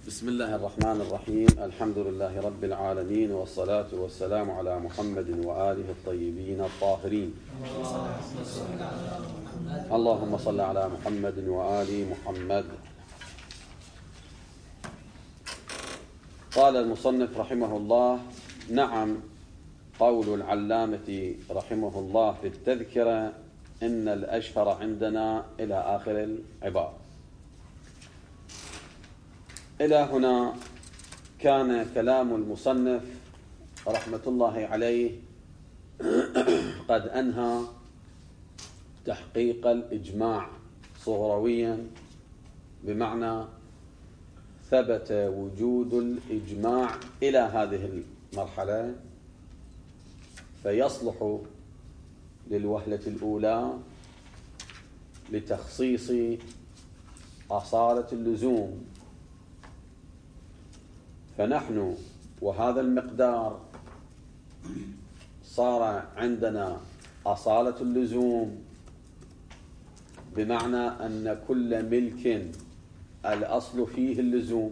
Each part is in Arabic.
بسم الله الرحمن الرحيم. الحمد لله رب العالمين، والصلاة والسلام على محمد وآله الطيبين الطاهرين. اللهم صل على محمد وآل محمد. قال المصنف رحمه الله: نعم، قول العلامة رحمه الله في التذكرة: إن الأشهر عندنا إلى آخر العبارة. إلى هنا كان كلام المصنف رحمة الله عليه قد أنهى تحقيق الإجماع صغرويا، بمعنى ثبت وجود الإجماع إلى هذه المرحلة، فيصلح للوهلة الأولى لتخصيص أصالة اللزوم. فنحن وهذا المقدار صار عندنا أصالة اللزوم، بمعنى أن كل ملك الأصل فيه اللزوم،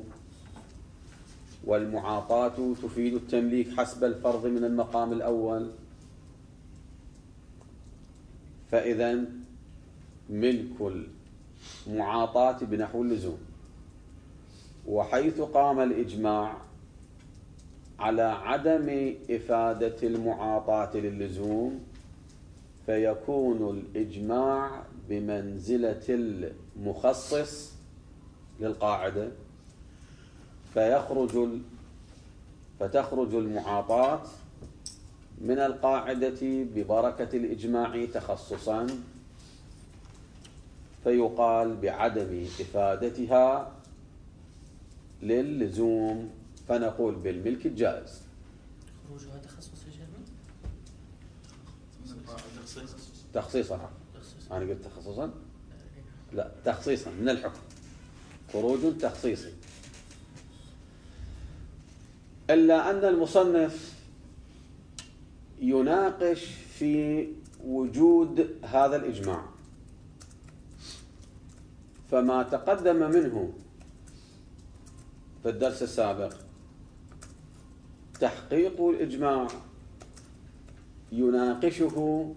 والمعاطاة تفيد التمليك حسب الفرض من المقام الأول. فإذا ملك المعاطاة بنحو اللزوم، وحيث قام الإجماع على عدم إفادة المعاطاة للزوم، فيكون الإجماع بمنزلة المخصص للقاعدة، فتخرج المعاطاة من القاعدة ببركة الإجماع تخصصا، فيقال بعدم إفادتها للزوم، فنقول بالملك الجائز. خروجها تخصص الجميع؟ تخصيصا. أنا قلت تخصصا؟ لا، تخصيصا من الحكم، خروج تخصيصي. إلا أن المصنف يناقش في وجود هذا الإجماع، فما تقدم منه في الدرس السابق تحقيق الإجماع يناقشه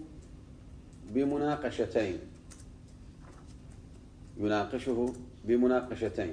بمناقشتين.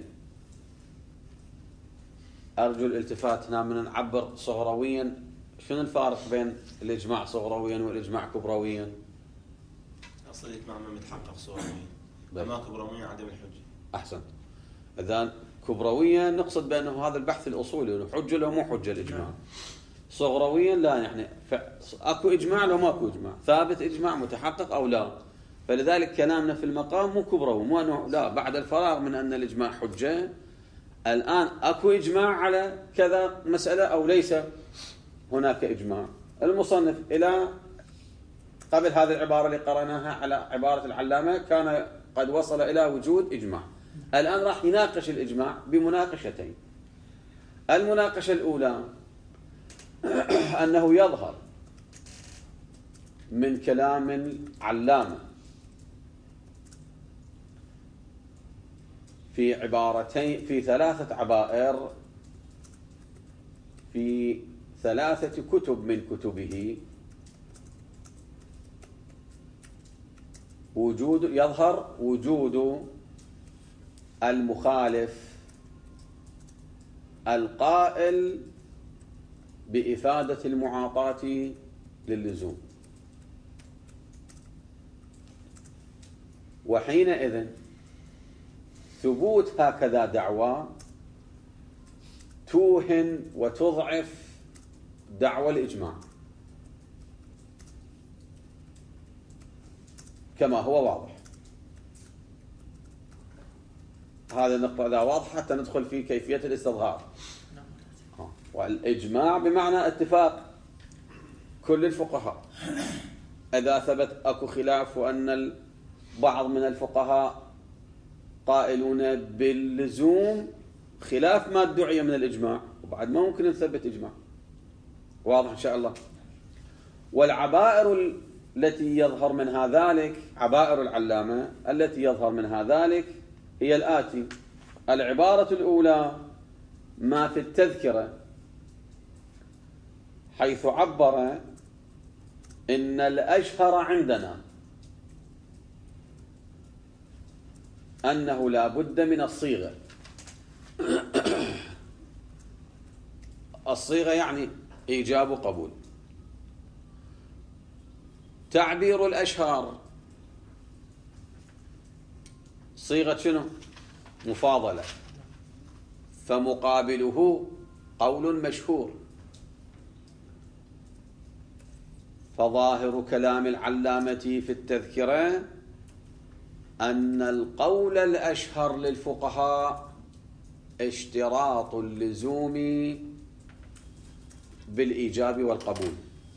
أرجو الالتفات هنا، من نعبر صغرويا. شنو الفارق بين الإجماع صغرويا والإجماع كبرويا؟ أصل الإجماع ما متحقق صغرويا، أما كبرويا عدم الحجة. أحسن. إذن كبرويا نقصد بأنه هذا البحث الأصولي، حجة لو مو حجة الإجماع. صغرويا لا، يعني أكو إجماع لو ما أكو إجماع، ثابت إجماع متحقق أو لا. فلذلك كلامنا في المقام مو كبروي، مو أنه لا بعد الفراغ من أن الإجماع حجة الآن أكو إجماع على كذا مسألة أو ليس هناك إجماع. المصنف إلى قبل هذه العبارة اللي قرأناها على عبارة العلامة كان قد وصل إلى وجود إجماع. الآن راح يناقش الإجماع بمناقشتين. المناقشة الأولى أنه يظهر من كلام العلامة في عبارتين، في 3 عبائر، في 3 كتب من كتبه، يظهر وجود المخالف القائل بإفادة المعاطاة للزوم، وحينئذ ثبوت هكذا دعوى توهن وتضعف دعوى الإجماع كما هو واضح. هذه النقطة إذا واضحة حتى ندخل في كيفية الاستظهار. والإجماع بمعنى اتفاق كل الفقهاء. إذا ثبت أكو خلاف وأن بعض من الفقهاء قائلون باللزوم خلاف ما ادعي من الإجماع، وبعد ما ممكن نثبت إجماع. واضح إن شاء الله. والعبائر التي يظهر منها ذلك، عبائر العلامة التي يظهر منها ذلك هي الآتي: العبارة الأولى ما في التذكرة حيث عبر إن الأشهر عندنا أنه لا بد من الصيغة. الصيغة يعني إيجاب وقبول. تعبير الأشهر صيغة شنو؟ مفاضلة، فمقابله قول مشهور. فظاهر كلام العلامة في التذكرة أن القول الأشهر للفقهاء اشتراط اللزوم بالإيجاب والقبول،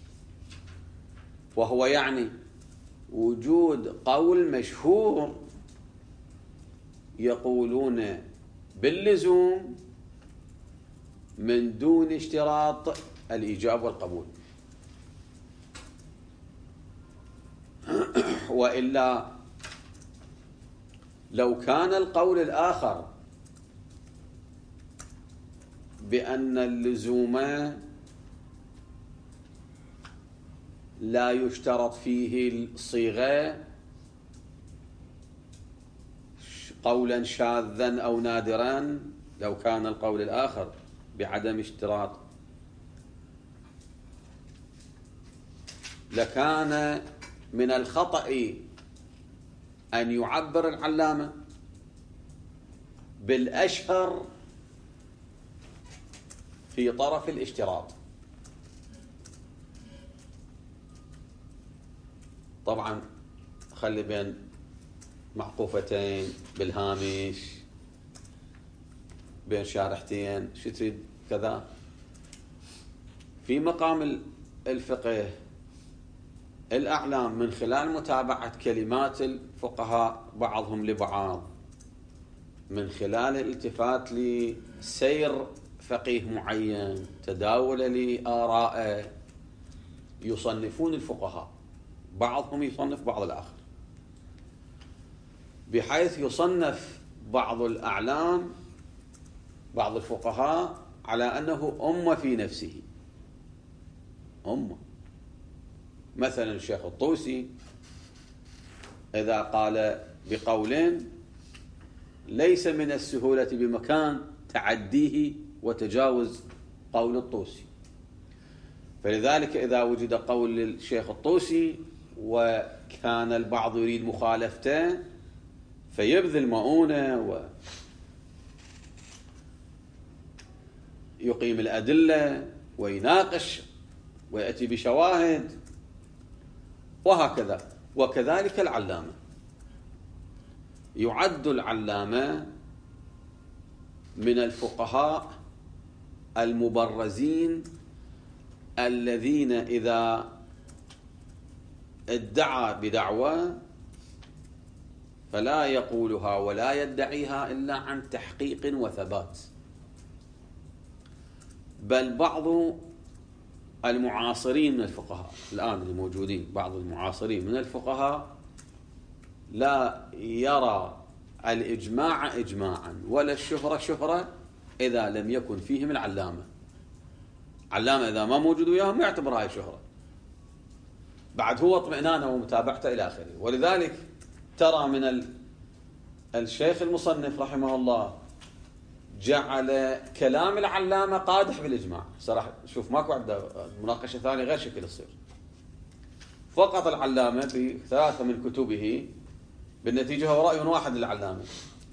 وهو يعني وجود قول مشهور يقولون باللزوم من دون اشتراط الإيجاب والقبول. وإلا لو كان القول الآخر بأن اللزوم لا يشترط فيه الصيغة قولا شاذا أو نادرا، لو كان القول الآخر بعدم اشتراط لكان من الخطأ أن يعبر العلامة بالأشهر في طرف الاشتراط. طبعا خلي بين معقوفتين بالهامش، بين شارحتين، شو تريد كذا. في مقام الفقه الأعلام من خلال متابعة كلمات الفقهاء بعضهم لبعض، من خلال الالتفات لسير فقيه معين، تداول لآرائه، يصنفون الفقهاء، بعضهم يصنف بعض الآخر، بحيث يصنف بعض الأعلام بعض الفقهاء على أنه أمة في نفسه، أمة. مثلا الشيخ الطوسي إذا قال بقول ليس من السهولة بمكان تعديه وتجاوز قول الطوسي، فلذلك إذا وجد قول للشيخ الطوسي وكان البعض يريد مخالفته فيبذل مؤونة ويقيم الأدلة ويناقش ويأتي بشواهد وهكذا. وكذلك العلامة، يعد العلامة من الفقهاء المبرزين الذين إذا ادعى بدعوى فلا يقولها ولا يدعيها إلا عن تحقيق وثبات. بل بعض المعاصرين من الفقهاء الآن الموجودين، بعض المعاصرين من الفقهاء لا يرى الإجماع إجماعا ولا الشهرة شهرة إذا لم يكن فيهم العلامة. علامة إذا ما موجود وياهم ما يعتبر هاي شهرة، بعد هو اطمئنانه ومتابعته إلى آخره. ولذلك ترى من الشيخ المصنف رحمه الله جعل كلام العلامة قادح بالإجماع. صراحة شوف ماكو عنده مناقشة ثانية غير شكل يصير، فقط العلامة في 3 من كتبه بالنتيجة هو رأي واحد للعلامة،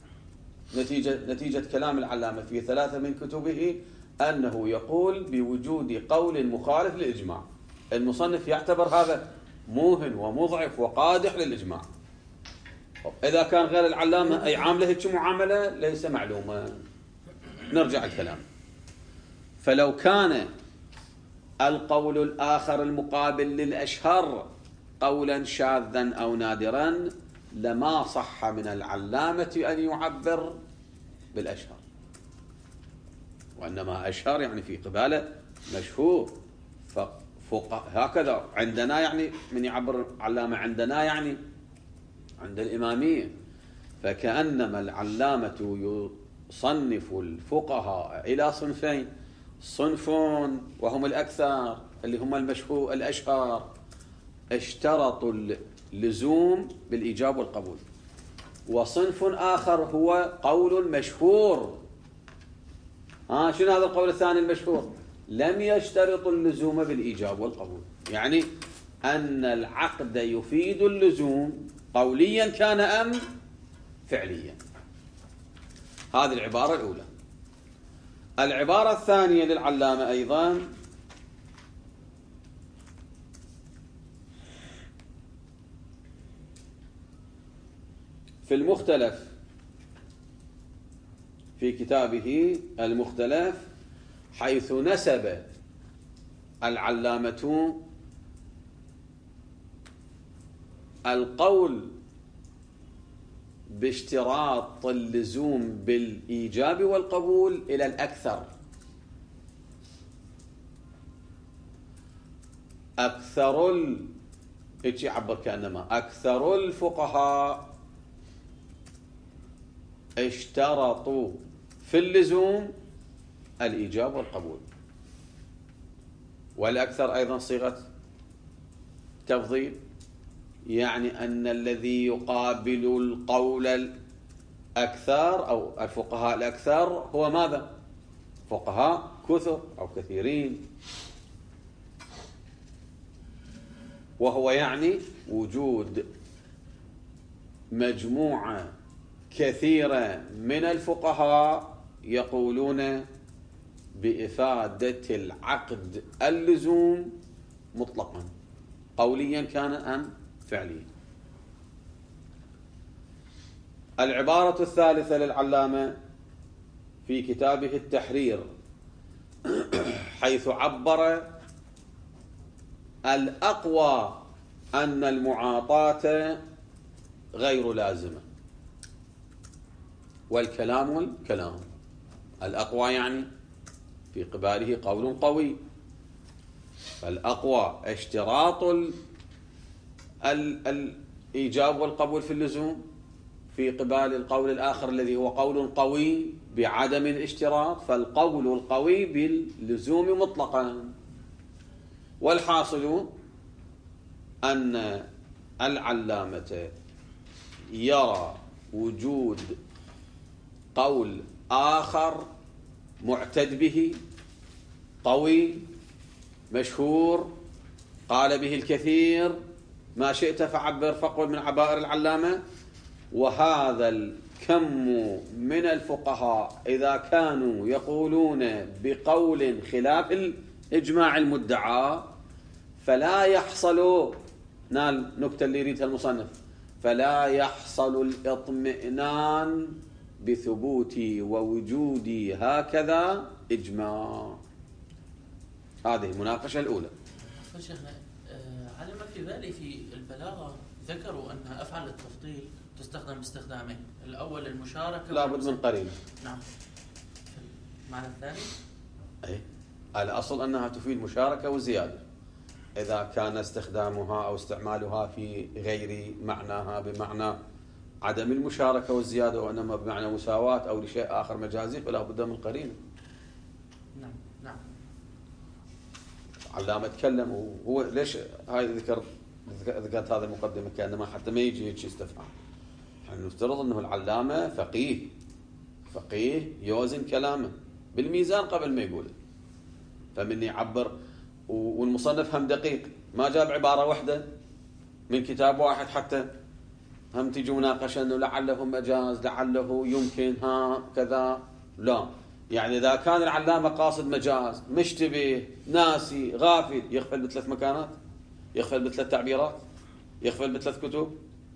نتيجة كلام العلامة في 3 من كتبه أنه يقول بوجود قول مخالف للإجماع. المصنف يعتبر هذا موهن ومضعف وقادح للإجماع. إذا كان غير العلامة أي عامله هيك معاملة ليس معلومة. نرجع الكلام. فلو كان القول الآخر المقابل للأشهر قولا شاذا أو نادرا لما صح من العلامة أن يعبر بالأشهر، وإنما أشهر يعني في قباله مشهور. هكذا عندنا يعني من يعبر علامة عندنا يعني عند الإمامية. فكأنما العلامة صنف الفقهاء إلى صنفين: صنف وهم الأكثر اللي هم المشهور الأشهر اشترطوا اللزوم بالإيجاب والقبول، وصنف آخر هو قول مشهور. شنو هذا القول الثاني المشهور؟ لم يشترط اللزوم بالإيجاب والقبول، يعني أن العقد يفيد اللزوم قوليا كان أم فعليا. هذه العبارة الأولى. العبارة الثانية للعلامة أيضا في المختلف، في كتابه المختلف، حيث نسب العلامة القول باشتراط اللزوم بالإيجاب والقبول إلى الأكثر. هيك يعبر كأنما أكثر الفقهاء اشترطوا في اللزوم الإيجاب والقبول، والأكثر أيضا صيغة تفضيل، يعني أن الذي يقابل القول الأكثر أو الفقهاء الأكثر هو ماذا؟ فقهاء كثر أو كثيرين، وهو يعني وجود مجموعة كثيرة من الفقهاء يقولون بإفادة العقد اللزوم مطلقا قوليا كان أم فعليا. العبارة الثالثة للعلامة في كتابه التحرير، حيث عبر الأقوى أن المعاطاة غير لازمة، والكلام الأقوى يعني في قباله قول قوي، فالأقوى اشتراط الإيجاب والقبول في اللزوم في قبال القول الآخر الذي هو قول قوي بعدم الاشتراط، فالقول القوي باللزوم مطلقا. والحاصل أن العلامة يرى وجود قول آخر معتد به قوي مشهور قال به الكثير، ما شئت فعبر فقل من عبائر العلامة، وهذا الكم من الفقهاء إذا كانوا يقولون بقول خلاف الإجماع المدعى فلا يحصل نكتة اللي يريدها المصنف، فلا يحصل الاطمئنان بثبوت ووجود هكذا إجماع. هذه المناقشة الأولى. شيخنا، على ما في بالي في البلاغة ذكروا أن أفعال التفضيل تستخدم باستخدامين: الأول المشاركة، لا بد من قرينة. نعم. المعنى الثاني الأصل أنها تفيد مشاركة وزيادة، إذا كان استخدامها أو استعمالها في غير معناها بمعنى عدم المشاركة والزيادة، وإنما بمعنى مساواة أو لشيء آخر مجازي، فلا بد من قرينة. نعم. علامة تكلم، وهو ليش هاي ذكرت هذا المقدمة كأنما حتى ما يجي هيك استفهام. نحن نفترض أنه العلامة فقيه يوزن كلامه بالميزان قبل ما يقوله، فمن يعبر. والمصنف هم دقيق، ما جاب عبارة واحدة من كتاب واحد حتى هم تيجي مناقشة أنه لعله مجاز، لعله يمكن كذا. لا، يعني إذا كان العلامة قاصد مجاز، مشتبه، ناسي، غافل، يغفل بثلاث مكانات، يغفل بثلاث تعبيرات، يغفل بثلاث كتب.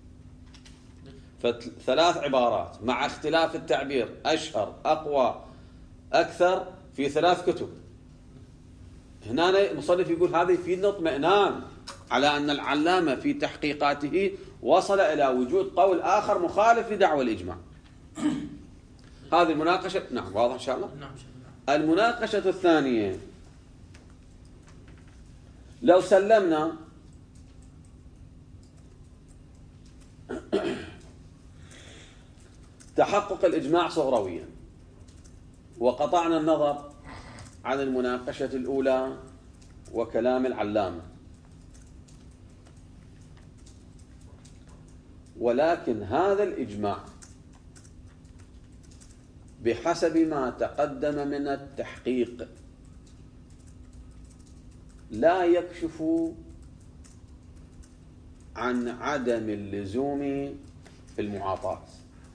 فثلاث عبارات مع اختلاف التعبير، أشهر، أقوى، أكثر، في ثلاث كتب. هنا المصنف يقول هذا يفيدنا اطمئنان على أن العلامة في تحقيقاته وصل إلى وجود قول آخر مخالف لدعوى الإجماع. هذه المناقشة. نعم، واضح إن شاء الله. نعم. المناقشة الثانية، لو سلمنا تحقق الإجماع صغرويا، وقطعنا النظر عن المناقشة الأولى وكلام العلامة، ولكن هذا الإجماع بحسب ما تقدم من التحقيق لا يكشف عن عدم اللزوم في المعاطاة،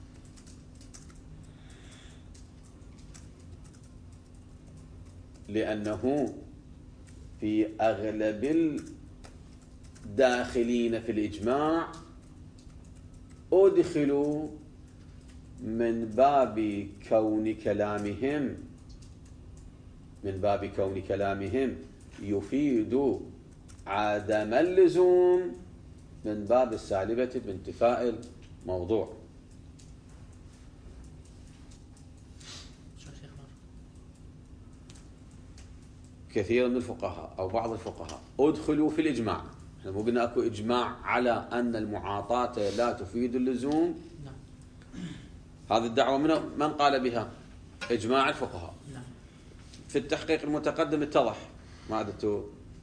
لأنه في أغلب الداخلين في الإجماع أدخلوا من باب كون كلامهم يفيد عدم اللزوم من باب السالبة بانتفاء الموضوع. كثير من الفقهاء أو بعض الفقهاء أدخلوا في الإجماع، احنا مو قلنا أكو إجماع على أن المعاطاة لا تفيد اللزوم؟ هذه الدعوة من قال بها؟ إجماع الفقهاء. في التحقيق المتقدم اتضح، ما عدتوا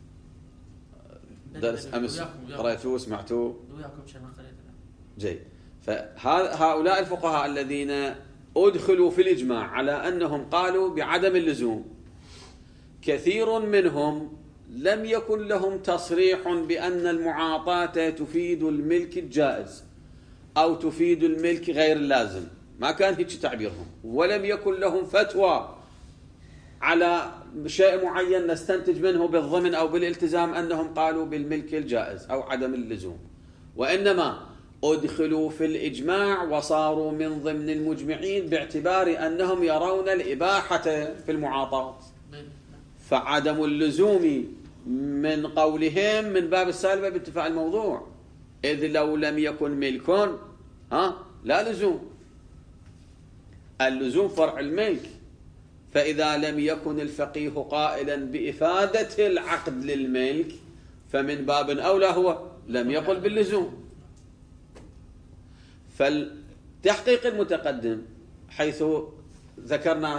درس أمس قرأتوه وسمعتوه؟ جيد. فهؤلاء الفقهاء الذين أدخلوا في الإجماع على أنهم قالوا بعدم اللزوم، كثير منهم لم يكن لهم تصريح بأن المعاطاة تفيد الملك الجائز أو تفيد الملك غير اللازم، ما كان هيك تعبيرهم، ولم يكن لهم فتوى على شيء معين نستنتج منه بالضمن أو بالالتزام أنهم قالوا بالملك الجائز أو عدم اللزوم، وإنما أدخلوا في الإجماع وصاروا من ضمن المجمعين باعتبار أنهم يرون الإباحة في المعاطاة، فعدم اللزوم من قولهم من باب السالبة باتفاق الموضوع، إذ لو لم يكن ملك لا لزوم، اللزوم فرع الملك، فإذا لم يكن الفقيه قائلا بإفادة العقد للملك فمن باب أولى هو لم يقل باللزوم. فالتحقيق المتقدم حيث ذكرنا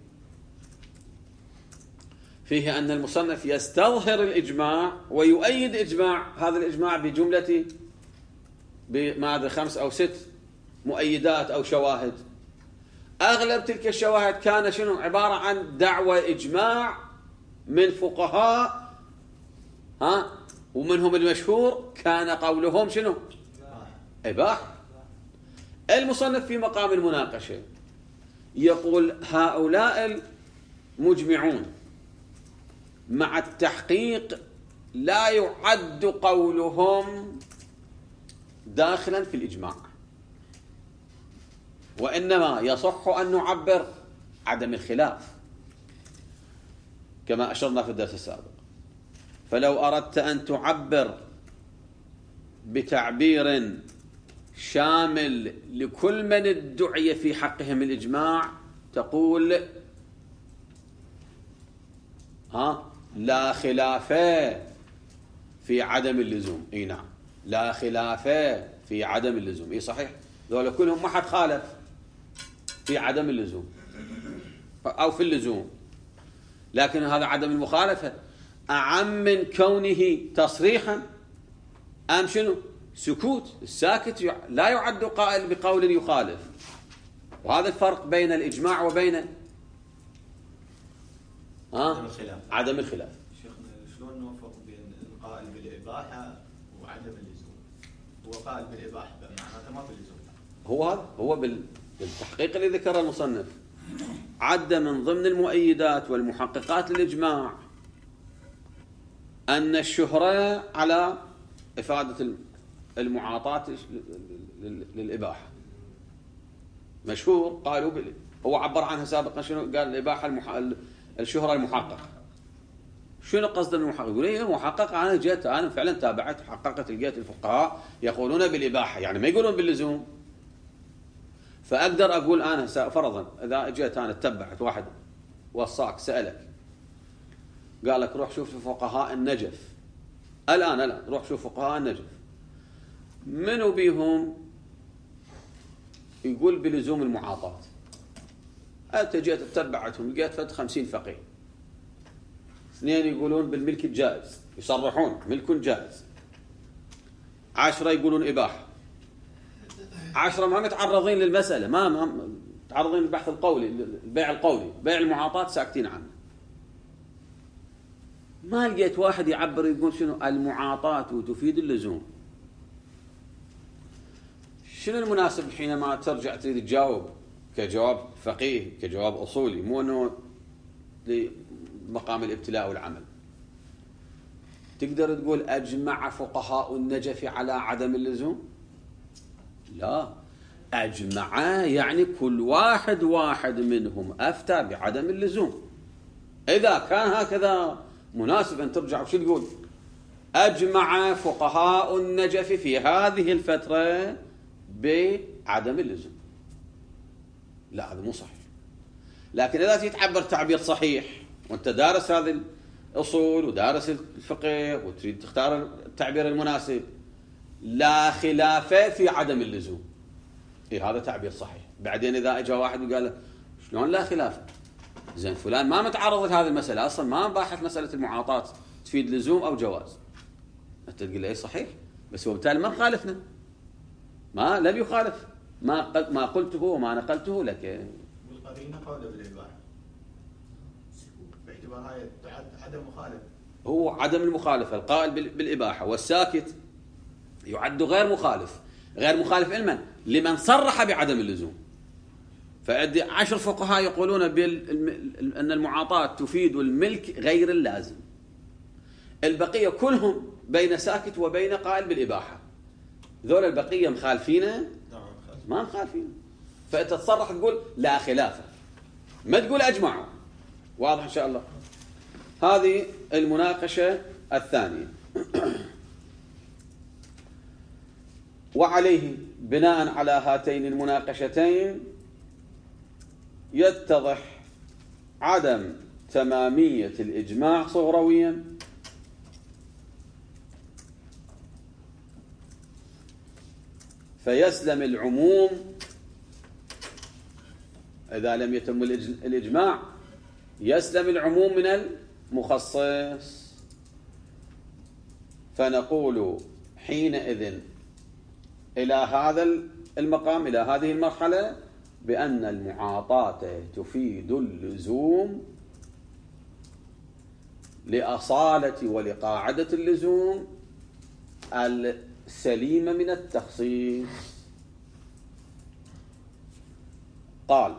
فيه أن المصنف يستظهر الإجماع ويؤيد إجماع، هذا الإجماع بجملة بماذا 5 أو 6 مؤيدات أو شواهد، أغلب تلك الشواهد كان شنو؟ عبارة عن دعوة إجماع من فقهاء ومنهم المشهور كان قولهم شنو؟ إباحة. المصنف في مقام المناقشة يقول هؤلاء المجمعون مع التحقيق لا يعد قولهم داخلا في الإجماع، وإنما يصح أن نعبر عدم الخلاف كما أشرنا في الدرس السابق. فلو أردت أن تعبر بتعبير شامل لكل من ادعي في حقهم الإجماع تقول لا خلاف في عدم اللزوم. اي نعم، لا خلاف في عدم اللزوم، اي صحيح، ذولا كلهم ما حد خالف في عدم اللزوم او في اللزوم، لكن هذا عدم المخالفة أعم من كونه تصريحا أم شنو؟ سكوت. الساكت لا يعد قائل بقول يخالف، وهذا الفرق بين الإجماع وبين عدم الخلاف. شيخنا شلون نوفق بين القائل بالإباحة وعدم اللزوم؟ هو قائل بالإباحة معناته ما باللزوم. هو بالتحقيق اللي ذكر المصنف عد من ضمن المؤيدات والمحققات للإجماع أن الشهرة على إفادة المعاطاة للإباحة مشهور، قالوا هو عبر عنها سابقا شنو؟ قال الإباحة الشهرة المحققة. شنو قصد المحقق؟ يقول ايه محقق، أنا فعلا تابعت حققت لقيت الفقهاء يقولون بالإباحة، يعني ما يقولون باللزوم. فأقدر أقول أنا فرضا إذا جيت أنا اتبعت واحد وصاك سألك قال لك روح شوف فقهاء النجف الآن روح شوف فقهاء النجف، منو بيهم يقول بلزوم المعاطاة؟ أنت جيت تتبعتهم لقيت فد 50 فقيه، 2 يقولون بالملك الجائز يصرحون ملك جائز، 10 يقولون إباحة، 10 ما متعرضين للمسألة، ما متعرضين للبحث القولي، البيع القولي، بيع المعاطاة ساكتين عنه. ما لقيت واحد يعبر يقول شنو المعاطاة تفيد اللزوم. شنو المناسب حينما ترجع تريد تجاوب كجواب فقيه كجواب أصولي، مو أنه لمقام الابتلاء والعمل؟ تقدر تقول أجمع فقهاء النجف على عدم اللزوم؟ لا، أجمع يعني كل واحد منهم أفتى بعدم اللزوم. إذا كان هكذا مناسب أن ترجع وشو تقول؟ أجمع فقهاء النجف في هذه الفترة بعدم اللزوم. لا، هذا مو صحيح. لكن إذا تتعبر تعبير صحيح وأنت دارس هذه الأصول ودارس الفقه وتريد تختار التعبير المناسب، لا خلاف في عدم اللزوم، إيه هذا تعبير صحيح. بعدين إذا أجا واحد وقال شلون لا خلاف؟ زين فلان ما متعرض لهذه المسألة أصلا، ما باحث مسألة المعاطاة تفيد لزوم أو جواز. أنت تقول له إيه صحيح، بس هو بالتالي ما خالفنا، ما لم يخالف ما قلته وما نقلته لك. والقرينة قول بالإباحة باعتبار هاي عدم مخالف. هو عدم المخالفة القائل بالإباحة، والساكت يعد غير مخالف. غير مخالف علما لمن صرح بعدم اللزوم. فعندي 10 فقهاء يقولون أن المعاطاة تفيد الملك غير اللازم. البقية كلهم بين ساكت وبين قائل بالإباحة. ذول البقية مخالفين؟ ما مخالفين. فأنت تصرح تقول لا خلافة، ما تقول أجمعوا. واضح إن شاء الله. هذه المناقشة الثانية. وعليه بناء على هاتين المناقشتين يتضح عدم تمامية الإجماع صغرويا فيسلم العموم إذا لم يتم الإجماع، يسلم العموم من المخصص. فنقول حينئذ إلى هذا المقام، إلى هذه المرحلة، بأن المعاطاة تفيد اللزوم لأصالة ولقاعدة اللزوم السليمة من التخصيص. قال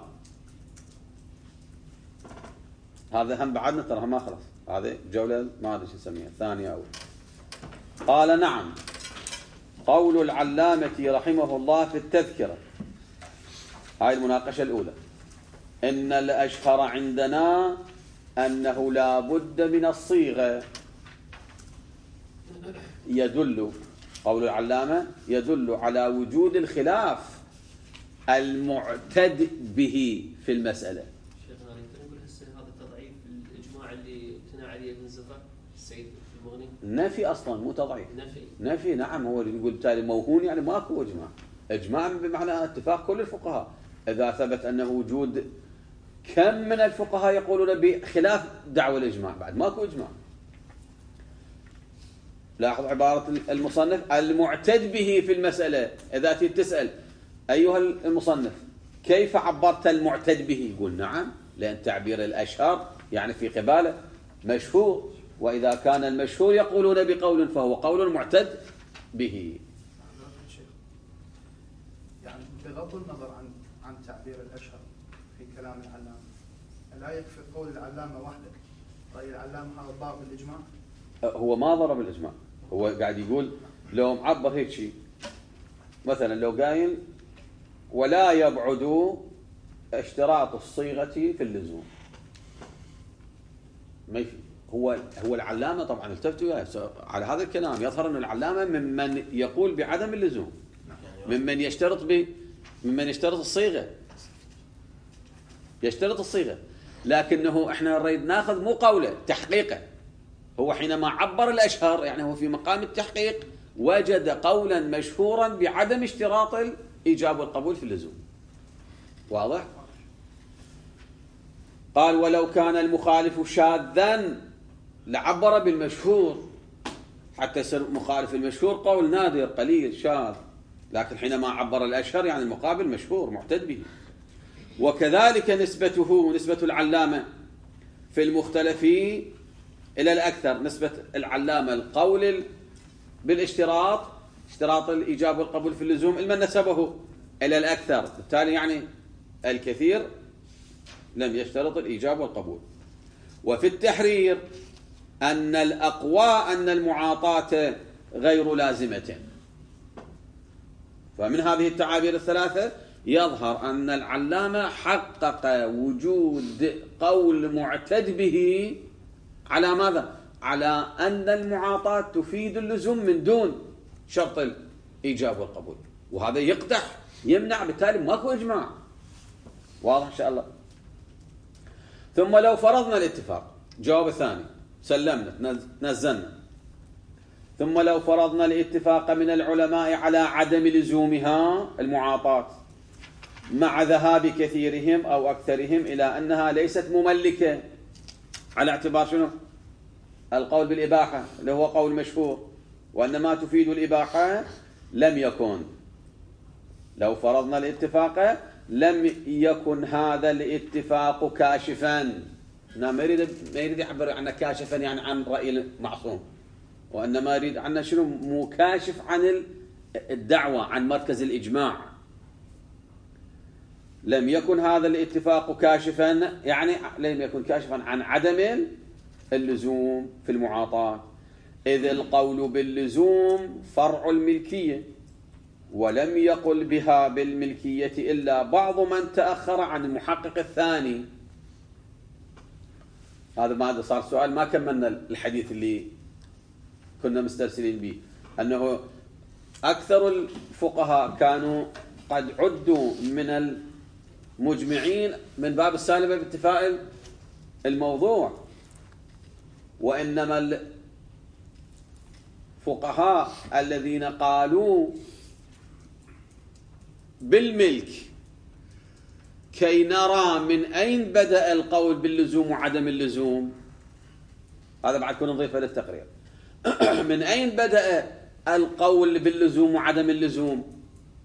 هذا هم بعدنا ترى ما خلص، هذه جولة ما أدري شو نسميها الثانية أول. قال نعم، قول العلامة رحمه الله في التذكرة، هاي المناقشة الأولى، إن الأشهر عندنا أنه لا بد من الصيغة. يدل قول العلامة يدل على وجود الخلاف المعتد به في المسألة. شيخنا نقول هسه هذا التضعيف الإجماع اللي ابتنى عليه ابن زفر السيد المغني نفي أصلا مو تضعيف. نفي نعم. هو اللي يقول بالتالي موهون يعني ماكو إجماع بمعنى اتفاق كل الفقهاء. إذا ثبت أنه وجود كم من الفقهاء يقولون بخلاف دعوى الإجماع، بعد ماكو إجماع. لاحظ عبارة المصنف المعتد به في المسألة. إذا تسأل أيها المصنف كيف عبرت المعتد به؟ يقول نعم، لأن تعبير الأشهر يعني في قباله مشهور، وإذا كان المشهور يقولون بقول فهو قول معتد به. يعني بغض النظر عن تعبير الأشهر في كلام العلامة، لا يكفي قول العلامة وحده؟ رأي العلامة هذا ضرب الإجماع؟ هو ما ضرب الإجماع، هو قاعد يقول لو معبر هيك شيء، مثلا لو قايل ولا يبعد اشتراط الصيغة في اللزوم، ما في. هو العلامة طبعا التفتوا على هذا الكلام، يظهر أن العلامة ممن يقول بعدم اللزوم، ممن يشترط الصيغة، يشترط الصيغة. لكنه احنا نريد ناخذ مو قوله، تحقيقه. هو حينما عبر الأشهر يعني هو في مقام التحقيق وجد قولا مشهورا بعدم اشتراط الإيجاب والقبول في اللزوم. واضح؟ قال ولو كان المخالف شاذا لعبر بالمشهور، حتى يصير مخالف المشهور قول نادر قليل شاذ، لكن حينما عبر الأشهر يعني المقابل مشهور معتد به. وكذلك نسبة العلامة في المختلف إلى الأكثر، نسبة العلامة القول بالاشتراط، اشتراط الإيجاب والقبول في اللزوم، المن نسبه إلى الأكثر، بالتالي يعني الكثير لم يشترط الإيجاب والقبول. وفي التحرير أن الأقوى أن المعاطاة غير لازمة. فمن هذه التعابير الثلاثة يظهر أن العلامة حقق وجود قول معتد به على ماذا؟ على أن المعاطاة تفيد اللزوم من دون شرط الإيجاب والقبول، وهذا يقدح يمنع، بالتالي ماكو إجماع. واضح إن شاء الله. ثم لو فرضنا الاتفاق، جواب الثاني سلمنا نزلنا، ثم لو فرضنا الاتفاق من العلماء على عدم لزومها المعاطاة مع ذهاب كثيرهم أو أكثرهم إلى أنها ليست مملكة، على اعتبار شنو؟ القول بالإباحة اللي هو قول مشهور، وأنما تفيد الإباحة، لم يكن. لو فرضنا الاتفاق لم يكن هذا الاتفاق كاشفا، ما يريد يعبر عن كاشفا يعني عن رأي المعصوم، وإنما يريد عنا شنو؟ مكاشف عن الدعوة، عن مركز الإجماع. لم يكن هذا الاتفاق كاشفا، يعني لم يكن كاشفا عن عدم اللزوم في المعاطاة، إذ القول باللزوم فرع الملكية، ولم يقل بها بالملكية إلا بعض من تأخر عن المحقق الثاني. هذا ما صار سؤال، ما كملنا الحديث اللي كنا مسترسلين به، أنه أكثر الفقهاء كانوا قد عدوا من المجمعين من باب السالبة باتفاق الموضوع، وإنما الفقهاء الذين قالوا بالملك كي نرى من أين بدأ القول باللزوم وعدم اللزوم، هذا بعد كنا نضيفه للتقرير. من أين بدأ القول باللزوم وعدم اللزوم؟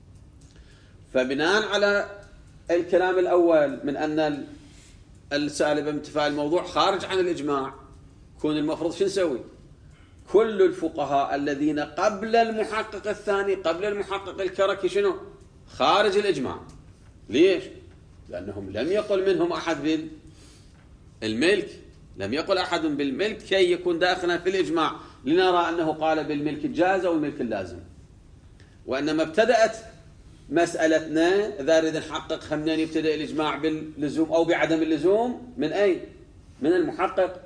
فبناء على الكلام الأول من أن السالبة باتفاق الموضوع خارج عن الإجماع، كون المفروض شو نسوي؟ كل الفقهاء الذين قبل المحقق الثاني، قبل المحقق الكركي، شنو؟ خارج الإجماع. ليش؟ لأنهم لم يقل منهم أحد بالملك، لم يقل أحد بالملك كي يكون داخلا في الإجماع لنرى أنه قال بالملك الجائز أو الملك اللازم، وإنما ابتدأت مسألتنا إذا نريد نحقق منين يبتدأ الإجماع باللزوم أو بعدم اللزوم، من أين؟ من المحقق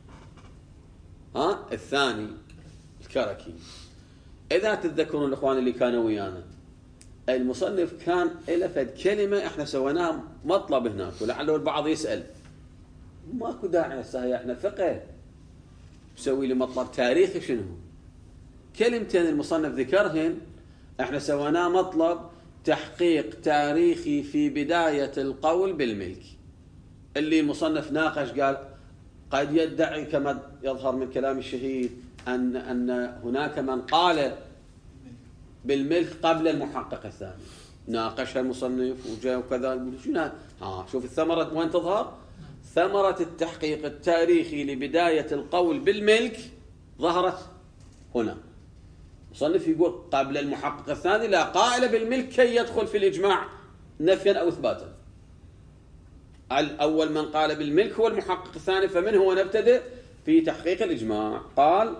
الثاني الكركي. إذا تتذكرون الإخوان اللي كانوا ويانا، المصنف كان إلى فد كلمة احنا سويناها مطلب هناك، ولعله البعض يسأل ماكو داعي هسه احنا فقه نسوي لي مطلب تاريخي شنو؟ كلمتين المصنف ذكرهن احنا سويناه مطلب تحقيق تاريخي في بداية القول بالملك، اللي المصنف ناقش قال قد يدعي كما يظهر من كلام الشهيد أن هناك من قال بالملك قبل المحقق الثاني، ناقشها المصنف وجاء وكذا. شوف الثمرة وين تظهر؟ ثمرة التحقيق التاريخي لبداية القول بالملك ظهرت هنا. المصنف يقول قبل المحقق الثاني لا قائل بالملك كي يدخل في الإجماع نفيا أو إثباتا. الأول من قال بالملك هو المحقق الثاني، فمن هو نبتدئ في تحقيق الإجماع. قال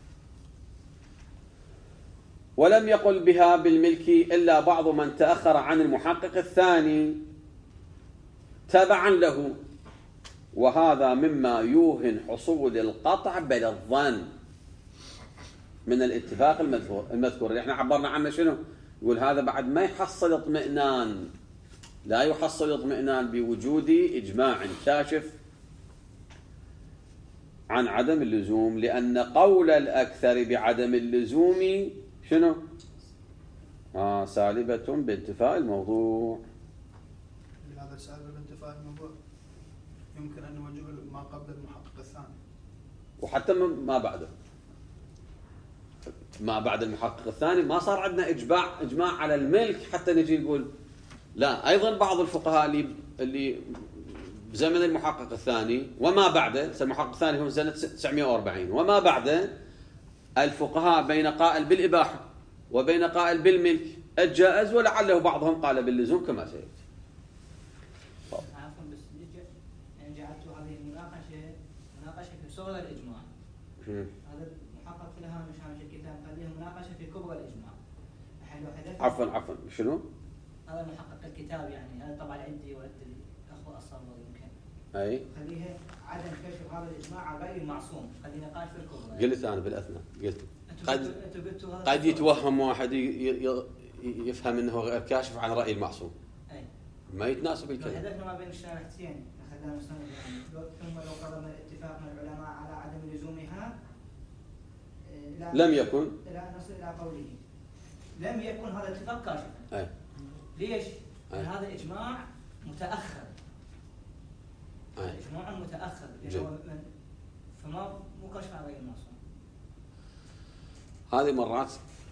ولم يقل بها بالملك إلا بعض من تأخر عن المحقق الثاني تبعا له، وهذا مما يوهن حصول القطع بل الظن من الاتفاق المذكور اللي احنا عبرنا عنه. شنو يقول؟ هذا بعد ما يحصل اطمئنان، لا يحصل اطمئنان بوجود إجماع كاشف عن عدم اللزوم، لأن قول الأكثر بعدم اللزوم شنو؟ سالبة بانتفاء الموضوع. هذا سالبة بانتفاء الموضوع. يمكن أن نوجه ما قبل المحقق الثاني وحتى ما بعده. ما بعد المحقق الثاني ما صار عندنا إجماع على الملك حتى نجي نقول لا. أيضا بعض الفقهاء اللي بزمن المحقق الثاني وما بعده، المحقق الثاني هو سنة 940 وما بعده، الفقهاء بين قائل بالإباحة وبين قائل بالملك الجائز، ولعله بعضهم قال باللزوم كما سيأتي. عفوا بس يعني جعلت هذه مناقشة في صغر الإجماع. هذا المحقق في الهامش هامش الكتاب خليه مناقشة في كبرى الإجماع. عفوا شنو؟ هذا المحقق الكتاب يعني هذا طبعا عندي وعند الأخوة الصابر يمكن. أي. خليه عدم كشف هذا الإجماع على غير المعصوم، خليه نقاش في الكبرى. قلت أنا بالأثناء قلت قد يتوهم واحد يفهم أنه غير كاشف عن رأي المعصوم. أي. ما يتناسب الكلام. هدفنا ما بين الشارحتين أخذنا مستند يعني ثم لو قررنا الاتفاق من العلماء على عدم لزومها لم يكن لا نصل إلى قوله لم يكن هذا الاتفاق كاشفا. أي. ليش؟ لأن هذا إجماع متأخر. إجماع متأخر فما مو كاشف على غير المعصوم. هذه مرات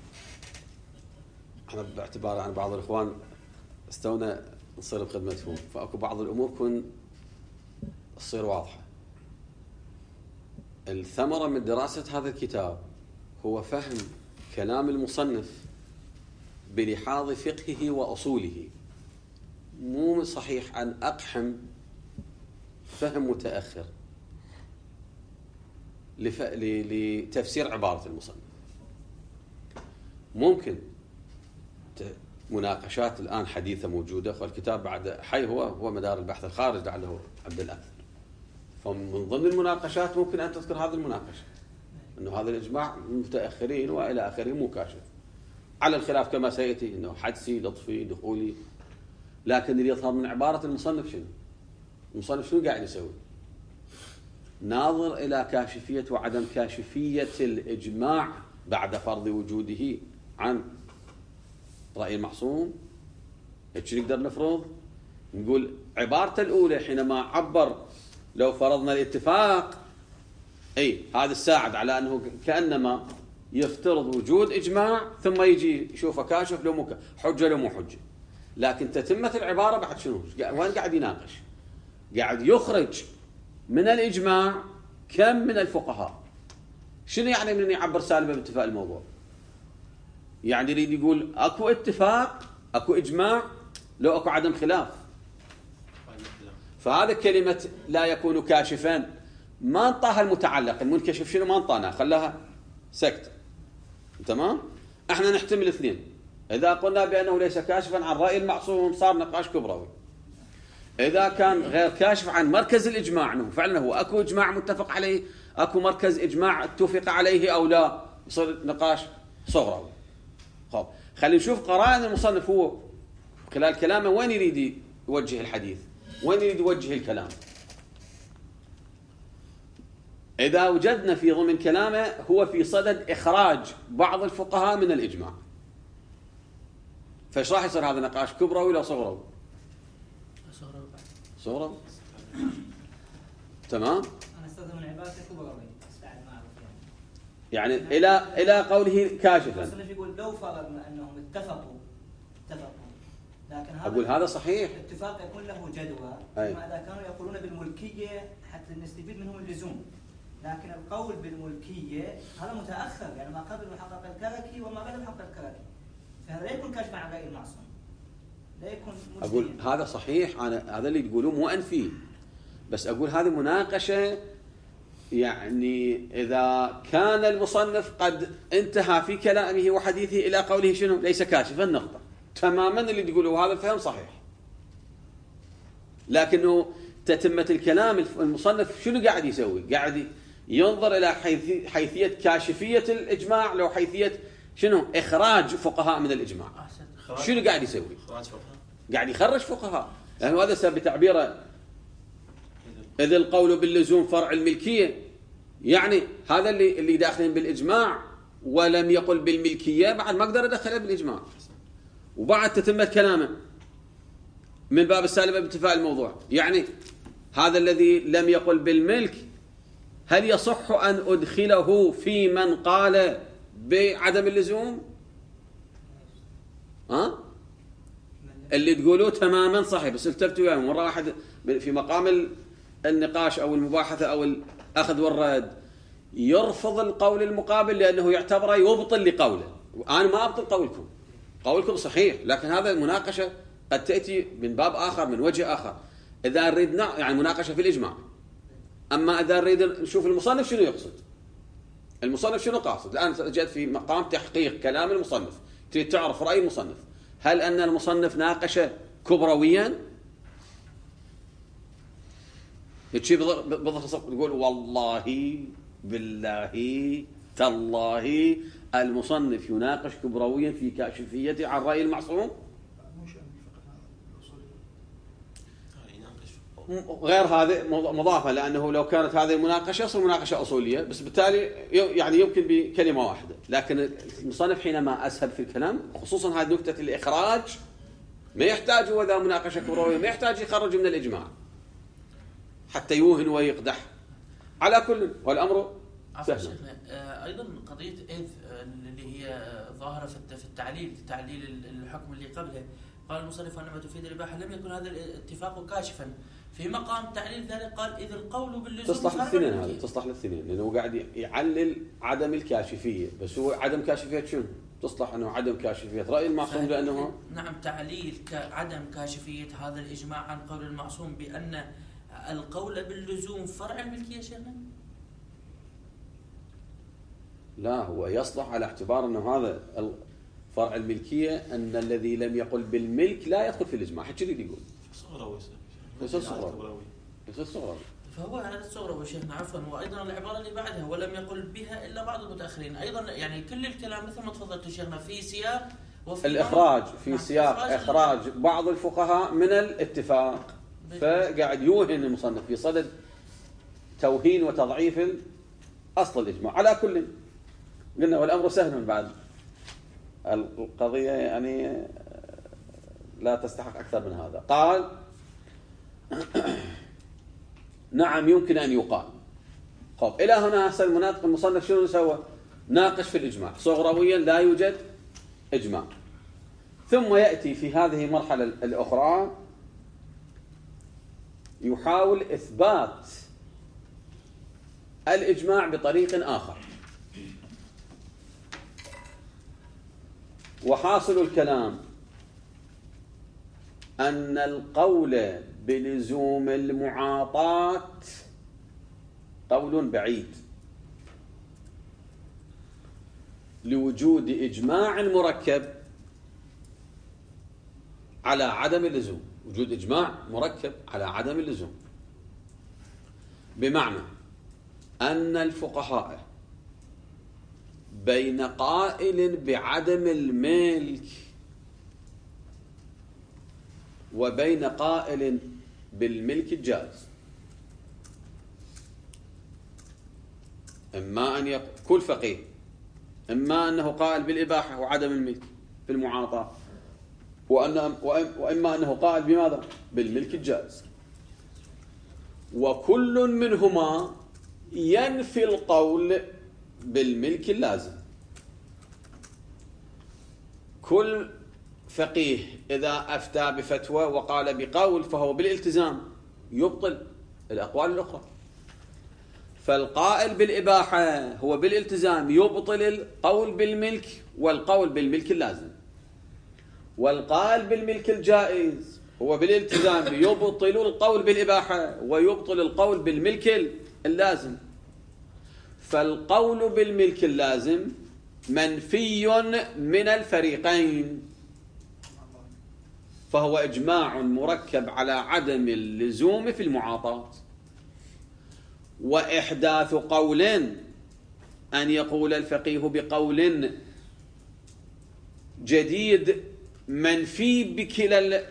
احنا باعتبار عن بعض الإخوان استونا نصير بخدمتهم، فأكو بعض الأمور كن تصير واضحة. الثمرة من دراسة هذا الكتاب هو فهم كلام المصنف بلحاظ فقهه وأصوله، مو صحيح أن أقحم فهم متأخر لتفسير عبارة المصنف. ممكن مناقشات الآن حديثة موجودة، والكتاب بعد حي هو مدار البحث الخارج لعله عبد الأكثر. فمن ضمن المناقشات ممكن أن تذكر هذه المناقشة أنه هذا الإجماع متأخرين وإلى آخره مو كاشف، على الخلاف كما سيأتي أنه حدسي لطفي دخولي. لكن اللي يظهر من عبارة المصنف شنو؟ المصنف شنو قاعد يسوي؟ ناظر إلى كاشفية وعدم كاشفية الإجماع بعد فرض وجوده عن رأي المعصوم. ايش نقدر نفرض؟ نقول عبارته الأولى حينما عبر لو فرضنا الاتفاق، أي هذا الساعد على أنه كأنما يفترض وجود إجماع ثم يجي يشوفه كاشف لو مو حجة لو مو حجة. لكن تتمة العبارة بعد شنو؟ وين قاعد يناقش؟ قاعد يخرج من الإجماع كم من الفقهاء. شنو يعني من يعبر سالبا باتفاق الموضوع؟ يعني يريد يقول اكو اتفاق اكو اجماع لو اكو عدم خلاف. فهذا كلمة لا يكون كاشفا ما انطاها المتعلق، المنكشف شنو ما انطانا، خلاها سكت. تمام؟ احنا نحتمل اثنين. اذا قلنا بانه ليس كاشفا عن رأي المعصوم صار نقاش كبروي. اذا كان غير كاشف عن مركز الاجماع، انه فعلا هو اكو اجماع متفق عليه، اكو مركز اجماع اتفق عليه او لا، يصير نقاش صغروي. خب خلينا نشوف قرائن المصنف هو خلال كلامه وين يريد يوجه الحديث، وين يريد يوجه الكلام. إذا وجدنا في ضمن كلامه هو في صدد إخراج بعض الفقهاء من الإجماع، فايش راح يصير هذا نقاش كبروي ولا صغروي؟ صغروي. تمام؟ أنا استخدم العبارة كبروي استعد ما أعرف يعني إلى قوله كاشفا. المصنف يقول لو فرضنا أنهم اتفقوا لكن أقول هذا صحيح. الاتفاق يكون له جدوى، أما إذا كانوا يقولون بالملكية حتى نستفيد منهم اللزوم، لكن القول بالملكية هذا متأخر، يعني ما قبل المحقق الكركي وما بعد المحقق الكركي، فهذا لا يكون كاشفا عن غير المعصوم، لا يكون مجديا. أقول هذا صحيح، أنا هذا اللي تقولوه مو أنفي، بس أقول هذه مناقشة. يعني إذا كان المصنف قد انتهى في كلامه وحديثه إلى قوله شنو ليس كاشفا النقطة، تماما اللي تقولوا هذا الفهم صحيح، لكنه تتمة الكلام المصنف شنو قاعد يسوي؟ قاعد ينظر إلى حيثية كاشفية الإجماع لو حيثية شنو إخراج فقهاء من الإجماع. شنو قاعد يسوي؟ قاعد يخرج فقهاء، لأنه يعني هذا سبب تعبيره إذ القول باللزوم فرع الملكية، يعني هذا اللي داخلين بالإجماع ولم يقل بالملكية بعد ما أقدر أدخله بالإجماع. وبعد تتمة كلامه من باب السالبة باتفاق الموضوع، يعني هذا الذي لم يقل بالملك هل يصح أن أدخله في من قال بعدم اللزوم؟ اللي تقولوه تماما صحيح، بس التفتوا يعني مرة واحد في مقام النقاش أو المباحثة أو الأخذ والرد يرفض القول المقابل لأنه يعتبره يبطل لقوله. أنا ما أبطل قولكم، قولكم صحيح، لكن هذا المناقشة قد تأتي من باب آخر من وجه آخر. إذا نريد يعني مناقشة في الإجماع، أما إذا نريد نشوف المصنف شنو يقصد، المصنف شنو قاصد. الآن جاءت في مقام تحقيق كلام المصنف، تريد تعرف رأي المصنف، هل أن المصنف ناقش كبرويا؟ تشي تقول والله بالله تالله المصنف يناقش كبرويا في كاشفيته عن رأي المعصوم؟ غير هذا مضافة، لأنه لو كانت هذه المناقشة يصير مناقشة أصولية، بس بالتالي يعني يمكن بكلمة واحدة. لكن المصنف حينما أسهب في الكلام، خصوصا هذه نكتة الإخراج، ما يحتاج هو ذا مناقشة كبروية، ما يحتاج يخرج من الإجماع حتى يوهن ويقدح. على كل والأمر سهل. أيضا قضية إذ اللي هي ظاهرة في تعليل الحكم اللي قبله، قال المصنف أنما تفيد الإباحة لم يكن هذا الاتفاق كاشفا. في مقام تعليل ذلك قال إذ القول باللزوم تصلح للاثنين، هذا تصلح للاثنين، لأنه قاعد يعلل عدم الكاشفية، بس هو عدم كاشفية شنو؟ تصلح أنه عدم كاشفية رأي المعصوم، لأنه نعم تعليل عدم كاشفية هذا الإجماع عن قول المعصوم بأن القول باللزوم فرع الملكية شيخنا. لا، هو يصلح على اعتبار أنه هذا فرع الملكية، أن الذي لم يقل بالملك لا يدخل في الإجماع. حتى اللي يقول صغروي. فهو هذا الصغروي شيخنا عفوا. وأيضا العبارة اللي بعدها ولم يقل بها إلا بعض المتأخرين، أيضا يعني كل الكلام مثل ما تفضلت شيخنا في سياق وفي الإخراج، في سياق إخراج بعض الفقهاء من الاتفاق، فقاعد يوهن المصنف في صدد توهين وتضعيف أصل الإجماع. على كل قلنا والأمر سهل من بعد القضية، يعني لا تستحق أكثر من هذا. قال نعم يمكن أن يقال. طب إلى هنا هسه المصنف شنو سوى؟ ناقش في الإجماع صغرويا لا يوجد إجماع، ثم يأتي في هذه المرحلة الأخرى يحاول إثبات الإجماع بطريق آخر. وحاصل الكلام أن القول بلزوم المعاطاة قول بعيد لوجود إجماع مركب على عدم اللزوم، وجود إجماع مركب على عدم اللزوم، بمعنى أن الفقهاء بين قائل بعدم الملك وبين قائل بالملك الجائز، إما أن يقول كل فقيه، إما أنه قائل بالإباحة وعدم الملك في المعاطاة، وإما أنه قائل بماذا؟ بالملك الجائز. وكل منهما ينفي القول بالملك اللازم. كل فقيه إذا أفتى بفتوى وقال بقول فهو بالالتزام يبطل الأقوال الأخرى. فالقائل بالإباحة هو بالالتزام يبطل القول بالملك والقول بالملك اللازم، والقائل بالملك الجائز هو بالالتزام يبطل القول بالإباحة ويبطل القول بالملك اللازم. فالقول بالملك اللازم منفي من الفريقين، فهو إجماع مركب على عدم اللزوم في المعاطاة. وإحداث قول أن يقول الفقيه بقول جديد منفي بكلا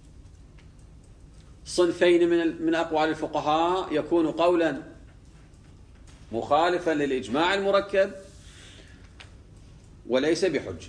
الصنفين من أقوال الفقهاء يكون قولا مخالفا للإجماع المركب وليس بحجة.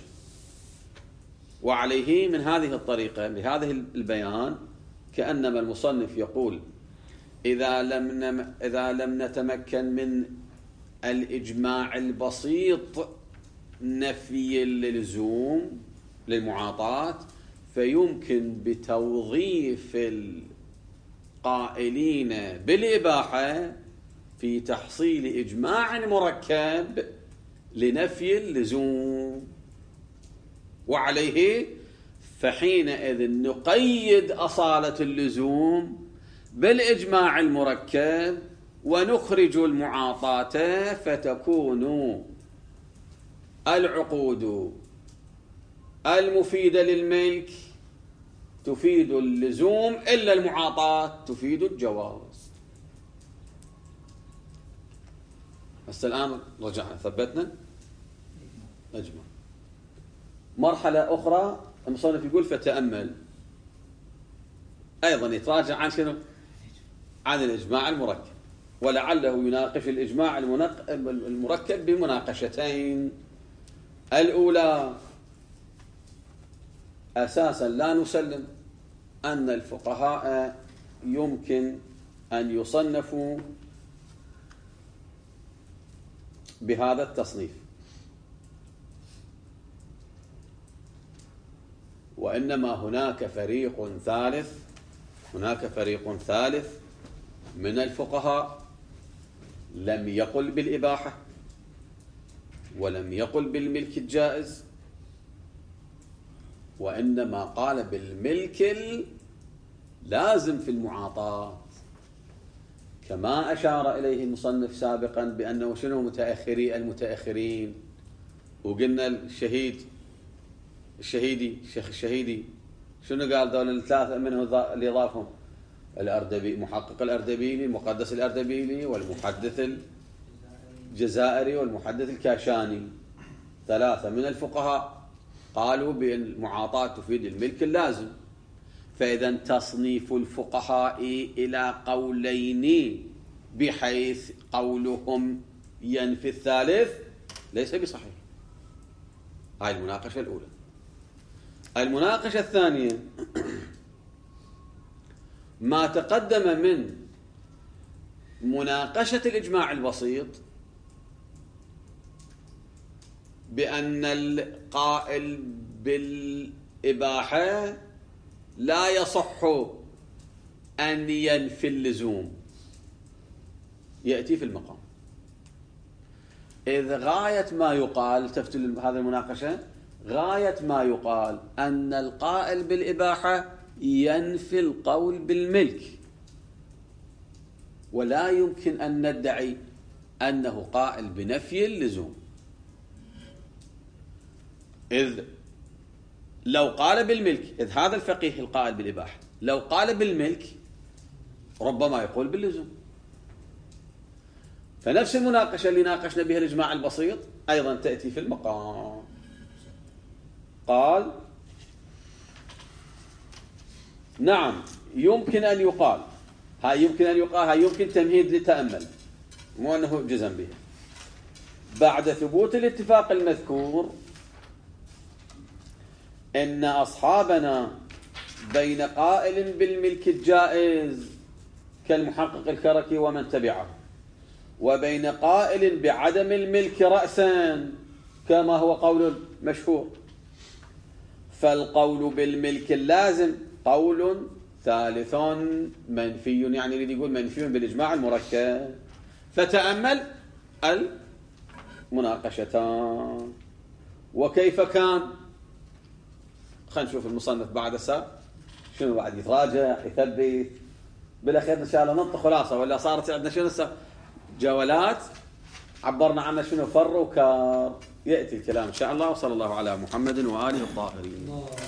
وعليه من هذه الطريقة بهذه البيان كأنما المصنف يقول إذا لم نتمكن من الإجماع البسيط نفي اللزوم للمعاطاة، فيمكن بتوظيف القائلين بالإباحة في تحصيل إجماع مركب لنفي اللزوم، وعليه فحينئذ نقيد أصالة اللزوم بالإجماع المركب ونخرج المعاطاة، فتكون العقود المفيدة للملك تفيد اللزوم إلا المعاطاة تفيد الجواز. بس الآن رجعنا ثبتنا أجمع. مرحلة أخرى المصنف يقول فتأمل، أيضا يتراجع عن شنو؟ عن الإجماع المركب، ولعله يناقش الإجماع المركب بمناقشتين. الأولى أساسا لا نسلم أن الفقهاء يمكن أن يصنفوا بهذا التصنيف، وإنما هناك فريق ثالث من الفقهاء لم يقل بالإباحة ولم يقل بالملك الجائز، وإنما قال بالملك اللازم في المعاطاة، كما أشار إليه المصنف سابقا بأنه شنو المتأخرين، وقلنا الشيخ الشهيدي شنو قال؟ دول الثلاثة منهم اللي ضافهم الأردبيلي، محقق الأردبيلي، المقدس الأردبيلي، والمحدث الجزائري، والمحدث الكاشاني، ثلاثة من الفقهاء قالوا بأن المعاطاة تفيد الملك اللازم. فإذا تصنيف الفقهاء إلى قولين بحيث قولهم ينفي الثالث ليس بصحيح. هاي المناقشة الأولى. المناقشة الثانية ما تقدم من مناقشة الإجماع البسيط بأن القائل بالإباحة لا يصح أن ينفي اللزوم يأتي في المقام، إذ غاية ما يقال تفتل هذه المناقشة غاية ما يقال أن القائل بالإباحة ينفي القول بالملك، ولا يمكن أن ندعي أنه قائل بنفي اللزوم، إذ لو قال بالملك، إذ هذا الفقيه القائل بالإباحة لو قال بالملك ربما يقول باللزوم. فنفس المناقشة اللي ناقشنا بها الإجماع البسيط أيضا تأتي في المقام. قال نعم يمكن أن يقال، هاي يمكن تمهيد لتأمل، مو أنه جزم به. بعد ثبوت الاتفاق المذكور إن أصحابنا بين قائل بالملك الجائز كالمحقق الكركي ومن تبعه، وبين قائل بعدم الملك رأسا كما هو قول مشهور، فالقول بالملك اللازم قول ثالث منفي، يعني اللي يقول منفي بالإجماع المركب. فتأمل المناقشتان. وكيف كان؟ خلينا نشوف المصنف بعد السابق شنو بعد، يتراجع يثبت، بالأخير إن شاء الله ننطق خلاصة، ولا صارت عندنا شنو جولات عبرنا عنها شنو فر وكار. يأتي الكلام إن شاء الله. وصلى الله على محمد وآله الطاهرين.